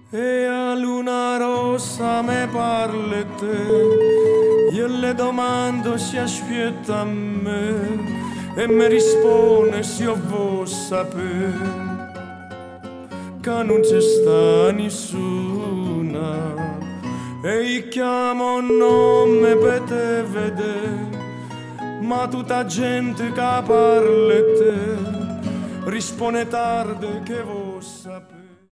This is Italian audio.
E a luna rossa me parla te, io le domando se aspetta a me e mi risponde se io vuoi sapere che non c'è sta nessuna e io chiamo un nome per te vedere, ma tutta gente che parla te risponde tardi che vuoi